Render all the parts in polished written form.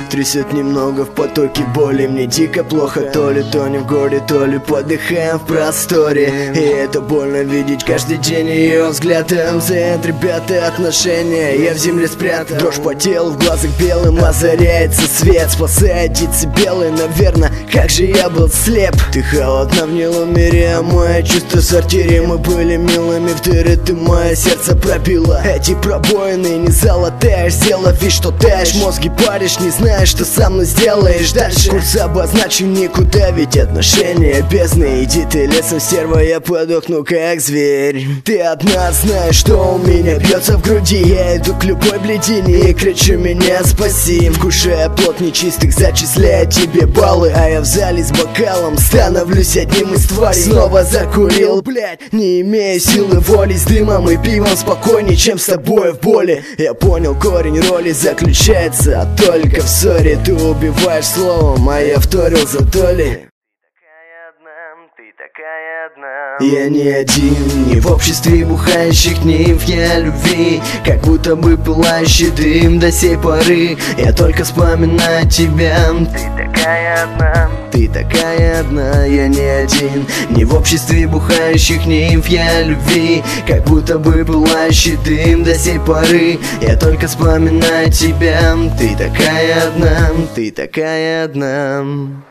Трясет немного в потоке боли. Мне дико плохо, то ли тонем в горе, то ли подыхаем в просторе. И это больно видеть каждый день ее взгляд. МЗ, ребята, отношения я в земле спрятал. Дрожь по телу, в глазах белым озаряется свет. Спасает белый, наверное, как же я был слеп. Ты холодна в гнилом мире, а мое чувство в сортире. Мы были милыми в дыры, ты мое сердце пробила. Эти пробоины не залатаешь, сделав вид, что таешь. Мозги паришь, не знаешь, что со мной сделаешь дальше. Курс обозначен никуда, ведь отношения бездны. Иди ты лесом, стерва, я подохну как зверь. Ты одна знаешь, что у меня бьется в груди. Я иду к любой бледине и кричу: меня спаси. Вкушая плод нечистых, зачисляя тебе баллы. А я в зале с бокалом становлюсь одним из тварей. Снова закурил, блядь, не имея силы воли. С дымом и пивом спокойнее, чем с тобой в боли. Я понял, корень роли заключается только в ссоре. Ты убиваешь словом, а я вторил за то ли. Ты такая одна. Я не один, не в обществе бухающих нимф. Я любви, как будто бы пылающий дым до сей поры. Я только вспоминаю тебя. Ты такая одна. Ты такая одна, я не один, не в обществе бухающих нимф. Я любви, как будто бы пылающий дым до сей поры. Я только вспоминаю тебя. Ты такая одна, ты такая одна.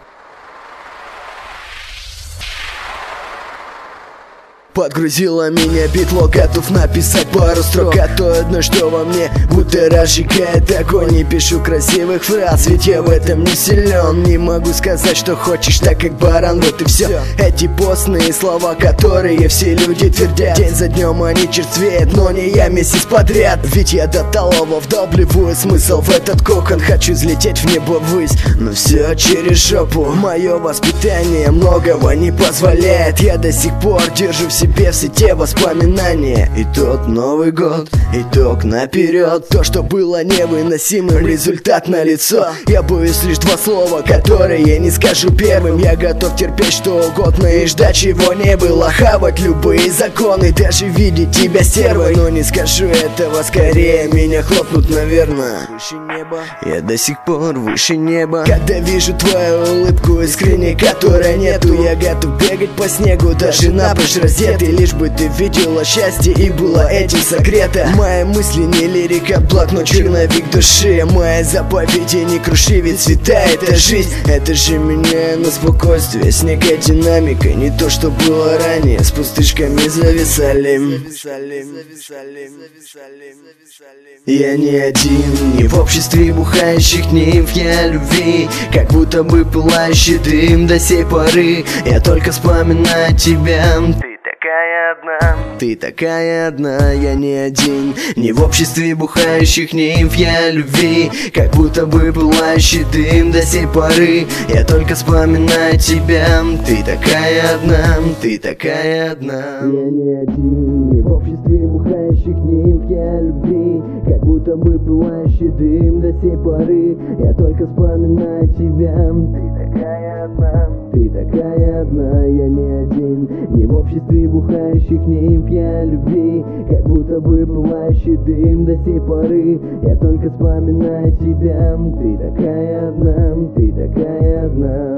Подгрузила меня битло, готов написать пару строк. А то одно, что во мне будто разжигает огонь. Не пишу красивых фраз, ведь я в этом не силен. Не могу сказать, что хочешь, так как баран, вот и все. Эти постные слова, которые все люди твердят. День за днем они черствеют, но не я месяц подряд. Ведь я до талого вдалбливаю смысл в этот кокон. Хочу взлететь в небо ввысь, но все через жопу. Мое воспитание многого не позволяет. Я до сих пор держу в себе все те воспоминания. И тот Новый год, итог наперед. То, что было невыносимым, результат налицо. Я боюсь лишь два слова, которые я не скажу первым. Я готов терпеть что угодно и ждать, чего не было. Хавать любые законы, даже видеть тебя стервой. Но не скажу этого, скорее меня хлопнут, наверное. Выше неба, я до сих пор выше неба. Когда вижу твою улыбку искренней, которой нету, я готов бегать по снегу, даже напрочь раздетый. Лишь бы ты видела счастье и была этим согрета. Мои мысли не лирика, блокнот, черновик души. Мои заповеди не круши, ведь святая это жизнь. Это же меня на спокойствие, с некой динамикой. Не то, что было ранее, с пустышками зависали. Я не один, не в обществе бухающих нимф. Я любви, как будто бы пылающий дым до сей поры. Я только вспоминаю тебя. Ты такая одна, я не один, не в обществе бухающих нимф. Я любви, как будто бы пылающий дым до сей поры. Я только вспоминаю тебя. Ты такая одна, ты такая одна. Я не один, не в обществе бухающих нимф. Я любви, как будто бы пылающий дым до сей поры. Я только вспоминаю тебя. Ты такая одна, ты такая одна, я не один, не в обществе бухающих нимф. Я любви, как будто бы пылающий дым до сей поры. Я только вспоминаю тебя. Ты такая одна, ты такая одна.